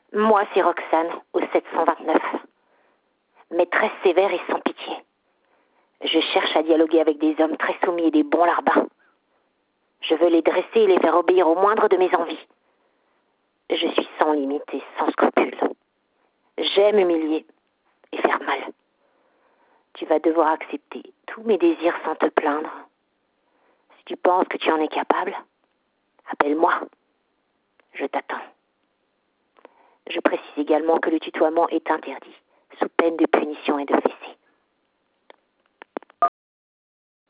Moi, c'est Roxane, au 729. Maîtresse sévère et sans pitié. Je cherche à dialoguer avec des hommes très soumis et des bons larbins. Je veux les dresser et les faire obéir au moindre de mes envies. Je suis sans limite et sans scrupules. J'aime humilier et faire mal. Tu vas devoir accepter tous mes désirs sans te plaindre. Si tu penses que tu en es capable, appelle-moi. Je t'attends. Je précise également que le tutoiement est interdit, sous peine de punition et de fessée.